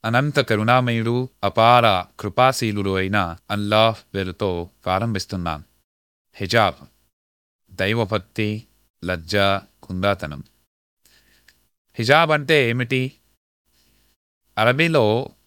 అనంత కరుణామయుడు, అపార కృపాశీలుడు అయిన అల్లాహ్ పేరుతో ప్రారంభిస్తున్నాను. హిజాబ్ దైవభక్తి, లజ్జ, కుందాతనం. హిజాబ్ అంటే ఏమిటి? అరబీలో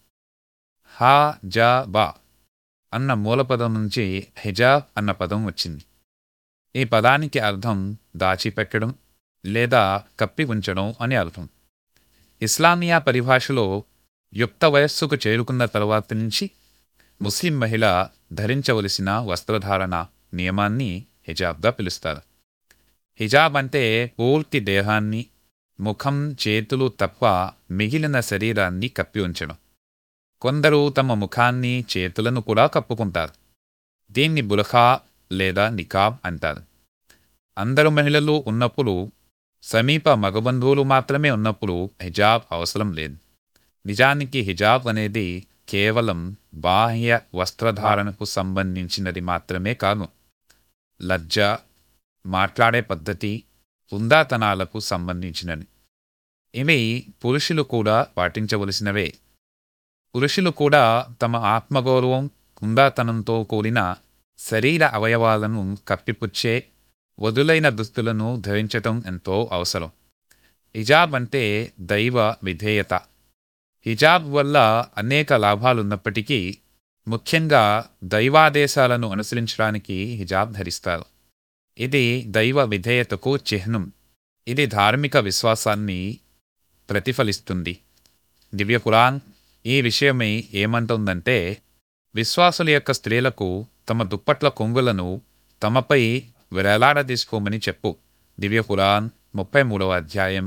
హా జా బా అన్న మూలపదం నుంచి హిజాబ్ అన్న పదం వచ్చింది. ఈ పదానికి అర్థం దాచిపెట్టడం లేదా కప్పి ఉంచడం అని అర్థం. ఇస్లామియా పరిభాషలో యుక్త వయస్సుకు చేరుకున్న తరువాత నుంచి ముస్లిం మహిళ ధరించవలసిన వస్త్రధారణ నియమాన్ని హిజాబ్గా పిలుస్తారు. హిజాబ్ అంటే పూర్తి దేహాన్ని, ముఖం, చేతులు తప్ప మిగిలిన శరీరాన్ని కప్పి ఉంచడం. కొందరు తమ ముఖాన్ని, చేతులను కూడా కప్పుకుంటారు. దీన్ని బుర్ఖా లేదా నికాబ్ అంటారు. అందరు మహిళలు ఉన్నప్పుడు, సమీప మగబంధువులు మాత్రమే ఉన్నప్పుడు హిజాబ్ అవసరం లేదు. నిజానికి హిజాబ్ అనేది కేవలం బాహ్య వస్త్రధారణకు సంబంధించినది మాత్రమే కాదు. లజ్జ, మాట్లాడే పద్ధతి, హుందాతనాలకు సంబంధించినది. ఇవి పురుషులు కూడా పాటించవలసినవే. పురుషులు కూడా తమ ఆత్మగౌరవం, హుందాతనంతో కూడిన శరీర అవయవాలను కప్పిపుచ్చే వదులైన దుస్తులను ధరించటం ఎంతో అవసరం. హిజాబ్ అంటే దైవ విధేయత. హిజాబ్ వల్ల అనేక లాభాలున్నప్పటికీ ముఖ్యంగా దైవాదేశాలను అనుసరించడానికి హిజాబ్ ధరిస్తారు. ఇది దైవ విధేయతకు చిహ్నం. ఇది ధార్మిక విశ్వాసాన్ని ప్రతిఫలిస్తుంది. దివ్య ఖురాన్ ఈ విషయమై ఏమంటుందంటే, విశ్వాసుల యొక్క స్త్రీలకు తమ దుప్పట్ల కొంగులను తమపై వేలాడదీసుకోమని చెప్పు. దివ్య ఖురాన్ 33వ అధ్యాయం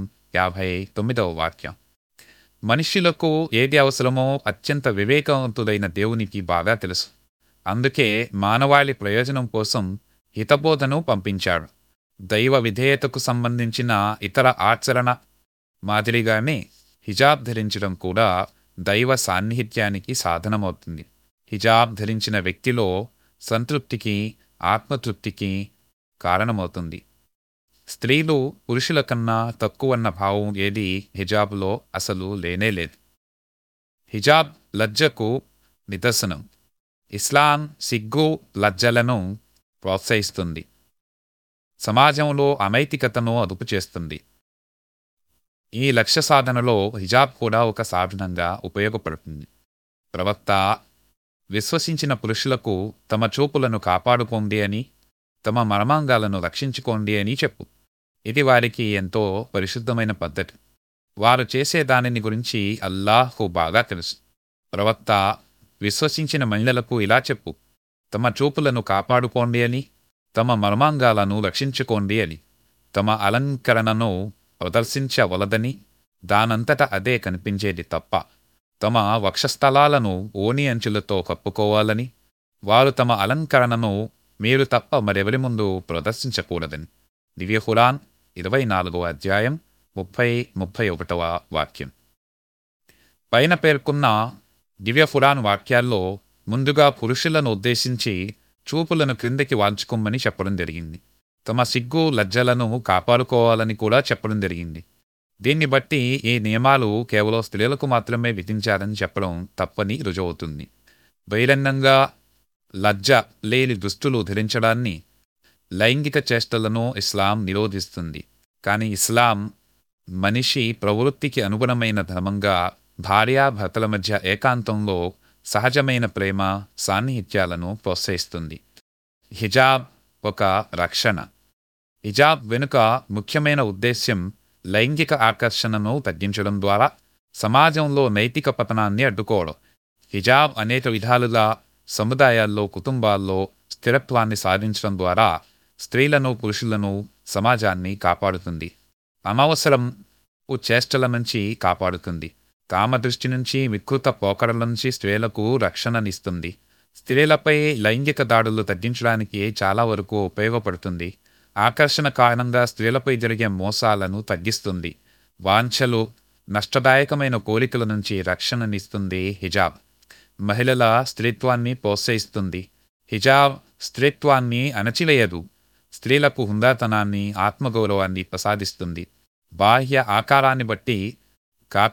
59వ వాక్యం. మనుష్యులకు ఏది అవసరమో అత్యంత వివేకవంతుడైన దేవునికి బాగా తెలుసు. అందుకే మానవాళి ప్రయోజనం కోసం హితబోధను పంపించాడు. దైవ విధేయతకు సంబంధించిన ఇతర ఆచరణ మాదిరిగానే హిజాబ్ ధరించడం కూడా దైవ సాన్నిహిత్యానికి సాధనమవుతుంది. హిజాబ్ ధరించిన వ్యక్తిలో సంతృప్తికి, ఆత్మతృప్తికి కారణమవుతుంది. స్త్రీలు పురుషుల కన్నా తక్కువన్న భావం ఏది హిజాబ్లో అసలు లేనేలేదు. హిజాబ్ లజ్జకు నిదర్శనం. ఇస్లాం సిగ్గు, లజ్జలను ప్రోత్సహిస్తుంది. సమాజంలో అనైతికతను అదుపు చేస్తుంది. ఈ లక్ష్య సాధనలో హిజాబ్ కూడా ఒక సాధనంగా ఉపయోగపడుతుంది. ప్రవక్త విశ్వసించిన పురుషులకు తమ చూపులను కాపాడుకోండి అని, తమ మర్మాంగాలను రక్షించుకోండి అని చెప్పు. ఇది వారికి ఎంతో పరిశుద్ధమైన పద్ధతి. వారు చేసే దానిని గురించి అల్లాహ్కు బాగా తెలుసు. ప్రవక్త విశ్వసించిన మహిళలకు ఇలా చెప్పు: తమ చూపులను కాపాడుకోండి అని, తమ మర్మాంగాలను రక్షించుకోండి అని. తమ అలంకరణను ప్రదర్శించవలదని, దానంతట అదే కనిపించేది తప్ప తమ వక్షస్థలాలను ఓని అంచులతో కప్పుకోవాలని, వారు తమ అలంకరణను మీరు తప్ప మరెవరి ముందు ప్రదర్శించకూడదని. దివ్య ఖురాన్ 24వ అధ్యాయం 30-31వ వాక్యం. పైన పేర్కొన్న దివ్య ఖురాన్ వాక్యాల్లో ముందుగా పురుషులను ఉద్దేశించి చూపులను క్రిందకి వాల్చుకోమని చెప్పడం జరిగింది. తమ సిగ్గు, లజ్జలను కాపాడుకోవాలని కూడా చెప్పడం జరిగింది. దీన్ని బట్టి ఈ నియమాలు కేవలం స్త్రీలకు మాత్రమే విధించారని చెప్పడం తప్పని రుజువవుతుంది. బహిరంగంగా లజ్జ లేని దుస్తులు ధరించడాన్ని, లైంగిక చేష్టలను ఇస్లాం నిరోధిస్తుంది. కానీ ఇస్లాం మనిషి ప్రవృత్తికి అనుగుణమైన ధర్మంగా భార్యాభర్తల మధ్య ఏకాంతంలో సహజమైన ప్రేమ, సాన్నిహిత్యాలను ప్రోత్సహిస్తుంది. హిజాబ్ ఒక రక్షణ. హిజాబ్ వెనుక ముఖ్యమైన ఉద్దేశ్యం లైంగిక ఆకర్షణను తగ్గించడం ద్వారా సమాజంలో నైతిక పతనాన్ని అడ్డుకోవడం. హిజాబ్ అనేక విధాలుగా సముదాయాల్లో, కుటుంబాల్లో స్థిరత్వాన్ని సాధించడం ద్వారా స్త్రీలను, పురుషులను, సమాజాన్ని కాపాడుతుంది. అనవసరం చేష్టల నుంచి కాపాడుతుంది. కామదృష్టి నుంచి, వికృత పోకడల నుంచి స్త్రీలకు రక్షణనిస్తుంది. స్త్రీలపై లైంగిక దాడులు తగ్గించడానికి చాలా వరకు ఉపయోగపడుతుంది. ఆకర్షణ కారణంగా స్త్రీలపై జరిగే మోసాలను తగ్గిస్తుంది. వాంఛలు, నష్టదాయకమైన కోరికల నుంచి రక్షణనిస్తుంది హిజాబ్. మహిళల స్త్రీత్వాన్ని ప్రోత్సహిస్తుంది. హిజాబ్ స్త్రీత్వాన్ని అణచివేయదు. స్త్రీలకు హుందాతనాన్ని, ఆత్మగౌరవాన్ని ప్రసాదిస్తుంది. బాహ్య ఆకారాన్ని బట్టి కాక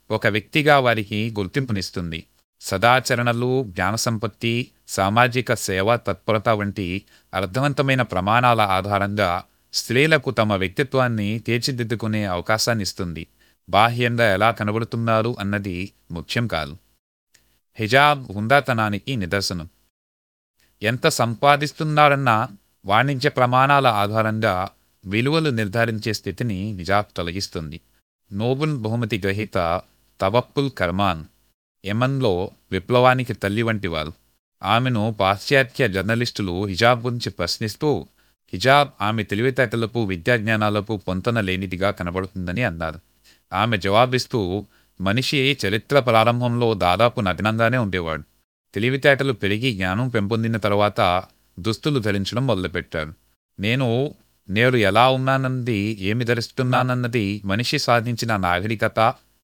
ఒక వ్యక్తిగా వారికి గుర్తింపునిస్తుంది. సదాచరణలు, జ్ఞానసంపత్తి, సామాజిక సేవా తత్పరత వంటి అర్థవంతమైన ప్రమాణాల ఆధారంగా స్త్రీలకు తమ వ్యక్తిత్వాన్ని తీర్చిదిద్దుకునే అవకాశాన్నిస్తుంది. బాహ్యంగా ఎలా కనబడుతున్నారు అన్నది ముఖ్యం కాదు. హిజాబ్ హుందాతనానికి నిదర్శనం. ఎంత సంపాదిస్తున్నారన్న వాణిజ్య ప్రమాణాల ఆధారంగా విలువలు నిర్ధారించే స్థితిని హిజాబ్ తొలగిస్తుంది. నోబెల్ బహుమతి గ్రహీత తవక్కుల్ కర్మాన్ యెమన్లో విప్లవానికి తల్లి వంటివారు. ఆమెను పాశ్చాత్య జర్నలిస్టులు హిజాబ్ గురించి ప్రశ్నిస్తూ హిజాబ్ ఆమె తెలివితేటలకు, విద్యాజ్ఞానాలకు పొంతన లేనిదిగా కనబడుతుందని అన్నారు. ఆమె జవాబిస్తూ, మనిషి చరిత్ర ప్రారంభంలో దాదాపు నగ్నంగానే ఉండేవాడు. తెలివితేటలు పెరిగి జ్ఞానం పెంపొందిన తర్వాత దుస్తులు ధరించడం మొదలుపెట్టారు. నేడు ఎలా ఉన్నానన్నది, ఏమి ధరిస్తున్నానన్నది మనిషి సాధించిన నాగరికత,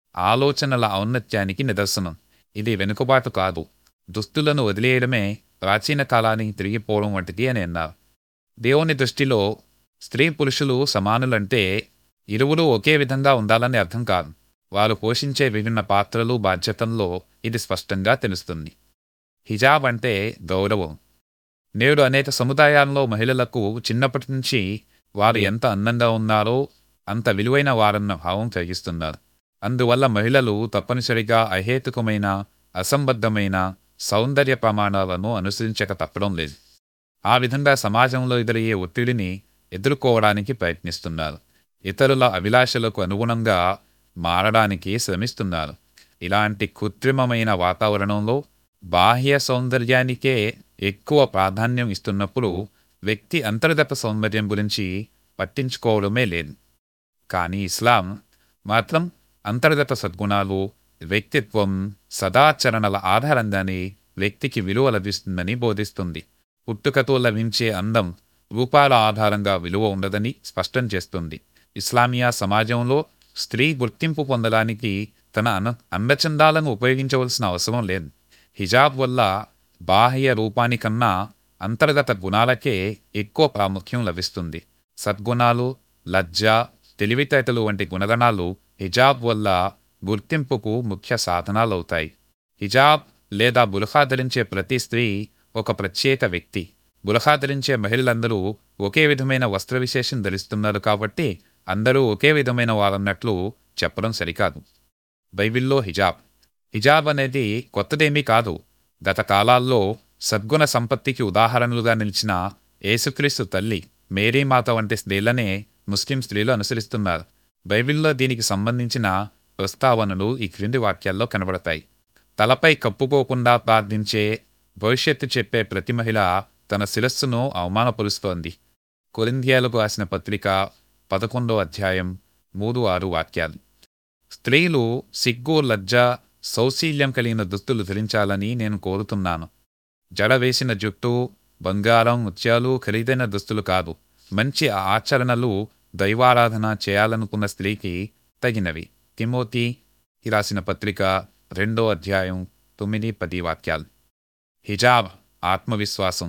ఆలోచనల ఔన్నత్యానికి నిదర్శనం. ఇది వెనుకబాటు కాదు. దుస్తులను వదిలేయడమే ప్రాచీన కాలానికి తిరిగిపోవడం వంటిది అని అన్నారు. దేవుని దృష్టిలో స్త్రీ పురుషులు సమానులంటే ఇరువురు ఒకే విధంగా ఉండాలని అర్థం కాదు. వారు పోషించే విభిన్న పాత్రలు, బాధ్యతల్లో ఇది స్పష్టంగా తెలుస్తుంది. హిజాబ్ అంటే గౌరవం. నేడు అనేక సముదాయాల్లో మహిళలకు చిన్నప్పటి నుంచి వారు ఎంత అందంగా ఉన్నారో అంత విలువైన వారన్న భావం కలిగిస్తున్నారు. అందువల్ల మహిళలు తప్పనిసరిగా అహేతుకమైన, అసంబద్ధమైన సౌందర్య ప్రమాణాలను అనుసరించక తప్పడం లేదు. ఆ విధంగా సమాజంలో ఎదురయ్యే ఒత్తిడిని ఎదుర్కోవడానికి ప్రయత్నిస్తున్నారు. ఇతరుల అభిలాషలకు అనుగుణంగా మారడానికి శ్రమిస్తున్నారు. ఇలాంటి కృత్రిమమైన వాతావరణంలో బాహ్య సౌందర్యానికే ఎక్కువ ప్రాధాన్యం ఇస్తున్నప్పుడు వ్యక్తి అంతర్గత సౌందర్యం గురించి పట్టించుకోవడమే లేదు. కానీ ఇస్లాం మాత్రం అంతర్గత సద్గుణాలు, వ్యక్తిత్వం, సదాచరణల ఆధారంగానే వ్యక్తికి విలువ లభిస్తుందని బోధిస్తుంది. పుట్టుకతో లభించే అందం, రూపాల ఆధారంగా విలువ ఉండదని స్పష్టం చేస్తుంది. ఇస్లామియా సమాజంలో స్త్రీ గుర్తింపు పొందడానికి తన అందచందాలను ఉపయోగించవలసిన అవసరం లేదు. హిజాబ్ వల్ల బాహ్య రూపానికన్నా అంతర్గత గుణాలకే ఎక్కువ ప్రాముఖ్యం లభిస్తుంది. సద్గుణాలు, లజ్జ, తెలివితేటలు వంటి గుణగణాలు హిజాబ్ వల్ల గుర్తింపుకు ముఖ్య సాధనాలవుతాయి. హిజాబ్ లేదా బుర్ఖా ధరించే ప్రతి స్త్రీ ఒక ప్రత్యేక వ్యక్తి. బుర్ఖా ధరించే మహిళలందరూ ఒకే విధమైన వస్త్ర విశేషం ధరిస్తున్నారు కాబట్టి అందరూ ఒకే విధమైన వారన్నట్లు చెప్పడం సరికాదు. బైబిల్లో హిజాబ్ అనేది కొత్తదేమీ కాదు. గత కాలాల్లో సద్గుణ సంపత్తికి ఉదాహరణలుగా నిలిచిన యేసుక్రీస్తు తల్లి, మేరీమాత వంటి స్త్రీలనే ముస్లిం స్త్రీలు అనుసరిస్తున్నారు. బైబిల్లో దీనికి సంబంధించిన ప్రస్తావనలు ఈ క్రింది వాక్యాల్లో కనబడతాయి. తలపై కప్పుకోకుండా ప్రార్థించే, భవిష్యత్తు చెప్పే ప్రతి మహిళ తన శిరస్సును అవమానపరుస్తోంది. కొరింథీయులకు రాసిన పత్రిక 11వ అధ్యాయం 3-6 వాక్యాలు. స్త్రీలు సిగ్గు, లజ్జ, సౌశీల్యం కలిగిన దుస్తులు ధరించాలని నేను కోరుతున్నాను. జడ వేసిన జుట్టు, బంగారం, ముత్యాలు ఖరీదైన దుస్తులు కాదు. మంచి ఆచరణలు, దైవారాధన చేయాలనుకున్న స్త్రీకి తగినవి. తిమోతి రాసిన పత్రిక 2వ అధ్యాయం 9-10 వాక్యాలు. హిజాబ్ ఆత్మవిశ్వాసం.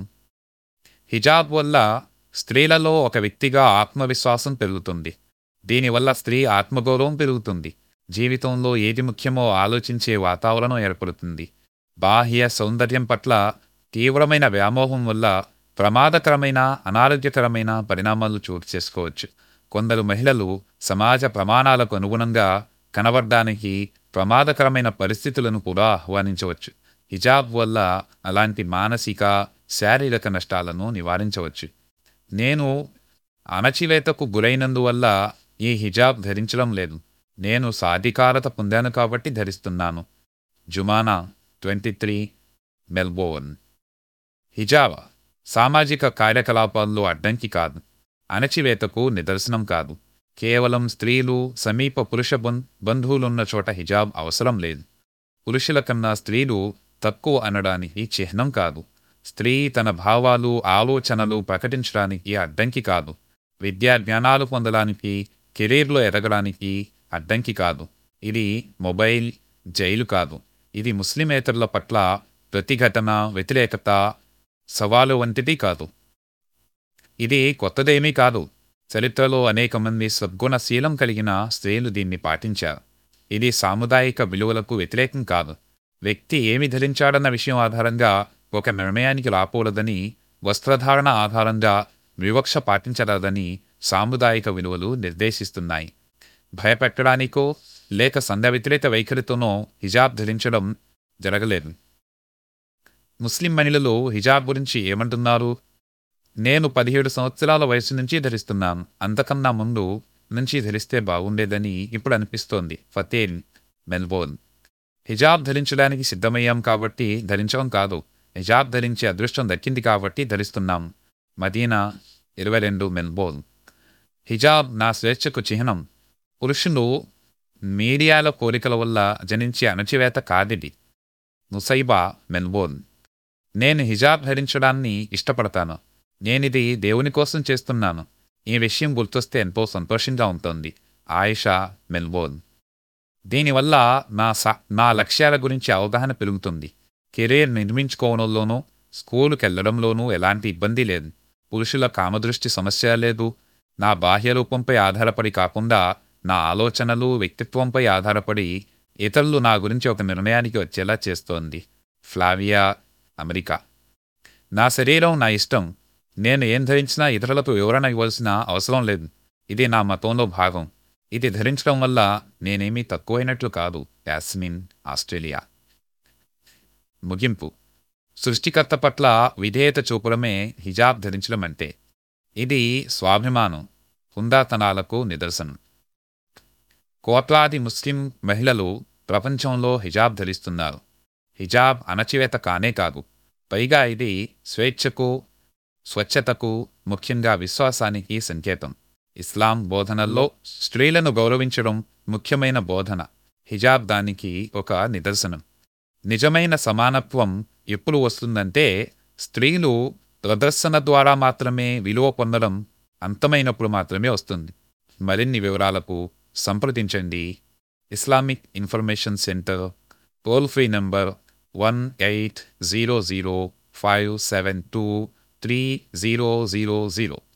హిజాబ్ వల్ల స్త్రీలలో ఒక వ్యక్తిగా ఆత్మవిశ్వాసం పెరుగుతుంది. దీనివల్ల స్త్రీ ఆత్మగౌరవం పెరుగుతుంది. జీవితంలో ఏది ముఖ్యమో ఆలోచించే వాతావరణం ఏర్పడుతుంది. బాహ్య సౌందర్యం పట్ల తీవ్రమైన వ్యామోహం వల్ల ప్రమాదకరమైన, అనారోగ్యకరమైన పరిణామాలు చోటు చేసుకోవచ్చు. కొందరు మహిళలు సమాజ ప్రమాణాలకు అనుగుణంగా కనబడడానికి ప్రమాదకరమైన పరిస్థితులను కూడా ఆహ్వానించవచ్చు. హిజాబ్ వల్ల అలాంటి మానసిక, శారీరక నష్టాలను నివారించవచ్చు. నేను అణచివేతకు గురైనందువల్ల ఈ హిజాబ్ ధరించడం లేదు. నేను సాధికారత పొందాను కాబట్టి ధరిస్తున్నాను. జుమానా 23, మెల్బోర్న్. హిజాబ్ సామాజిక కార్యకలాపాల్లో అడ్డంకి కాదు, అణచివేతకు నిదర్శనం కాదు. కేవలం స్త్రీలు, సమీప పురుష బంధువులున్న చోట హిజాబ్ అవసరం లేదు. పురుషుల కన్నా స్త్రీలు తక్కువ అనడానికి చిహ్నం కాదు. స్త్రీ తన భావాలు, ఆలోచనలు ప్రకటించడానికి అడ్డంకి కాదు. విద్యా జ్ఞానాలు పొందడానికి, కెరీర్లో ఎదగడానికి అడ్డంకి కాదు. ఇది మొబైల్, జైలు కాదు. ఇది ముస్లిమేతరుల పట్ల ప్రతిఘటన, వ్యతిరేకత, సవాలు వంటిది కాదు. ఇది కొత్తదేమీ కాదు. చరిత్రలో అనేక మంది సద్గుణశీలం కలిగిన స్త్రీలు దీన్ని పాటించారు. ఇది సాముదాయిక విలువలకు వ్యతిరేకం కాదు. వ్యక్తి ఏమి ధరించాడన్న విషయం ఆధారంగా ఒక నిర్ణయానికి రాకూడదని, వస్త్రధారణ ఆధారంగా వివక్ష పాటించరాదని సాముదాయిక విలువలు నిర్దేశిస్తున్నాయి. భయపెట్టడానికో లేక సంధ్య వ్యతిరేక వైఖరితోనో హిజాబ్ ధరించడం జరగలేదు. ముస్లిం మహిళలు హిజాబ్ గురించి ఏమంటున్నారు? నేను 17 సంవత్సరాల వయసు నుంచి ధరిస్తున్నాను. అంతకన్నా ముందు నుంచి ధరిస్తే బాగుండేదని ఇప్పుడు అనిపిస్తోంది. ఫతేల్, మెల్బోర్న్. హిజాబ్ ధరించడానికి సిద్ధమయ్యాం కాబట్టి ధరించడం కాదు, హిజాబ్ ధరించే అదృష్టం దక్కింది కాబట్టి ధరిస్తున్నాం. మదీనా, 22, మెల్బోర్న్. హిజాబ్ నా స్వేచ్ఛకు చిహ్నం. పురుషులు మీడియాల కోరికల వల్ల జనించే అణచివేత కాదిది. నుసైబా, మెల్బోర్న్. నేను హిజాబ్ ధరించడాన్ని ఇష్టపడతాను. నేనిది దేవుని కోసం చేస్తున్నాను. ఈ విషయం గుర్తొస్తే ఎంతో సంతోషంగా ఉంటుంది. ఆయిషా, మెల్బోర్న్. దీనివల్ల నా లక్ష్యాల గురించి అవగాహన పెరుగుతుంది. కెరీర్ నిర్మించుకోవడంలోనూ స్కూలుకెళ్లడంలోనూ ఎలాంటి ఇబ్బంది లేదు. పురుషుల కామదృష్టి సమస్య లేదు. నా బాహ్య రూపంపై ఆధారపడి కాకుండా నా ఆలోచనలు, వ్యక్తిత్వంపై ఆధారపడి ఇతరులు నా గురించి ఒక నిర్ణయానికి వచ్చేలా చేస్తోంది. Flavia, America. నా శరీరం నా ఇష్టం. నేను ఏం ధరించినా ఇతరులకు వివరణ ఇవ్వాల్సిన అవసరం లేదు. ఇది నా మతంలో భాగం. ఇది ధరించడం వల్ల నేనేమీ తక్కువైనట్లు కాదు. యాస్మిన్, ఆస్ట్రేలియా. ముగింపు. సృష్టికర్త పట్ల విధేయత చూపడమే హిజాబ్ ధరించడం అంటే. ఇది స్వాభిమానం, హుందాతనాలకు నిదర్శనం. కోట్లాది ముస్లిం మహిళలు ప్రపంచంలో హిజాబ్ ధరిస్తున్నారు. హిజాబ్ అణచివేత కానే కాదు, పైగా ఇది స్వేచ్ఛకు, స్వచ్ఛతకు, ముఖ్యంగా విశ్వాసానికి సంకేతం. ఇస్లాం బోధనల్లో స్త్రీలను గౌరవించడం ముఖ్యమైన బోధన. హిజాబ్ దానికి ఒక నిదర్శనం. నిజమైన సమానత్వం ఎప్పుడు వస్తుందంటే స్త్రీలు ప్రదర్శన ద్వారా మాత్రమే విలువ పొందడం అంతమైనప్పుడు మాత్రమే వస్తుంది. మరిన్ని వివరాలకు సంప్రదించండి Islamic information centre, toll free number 1800572300.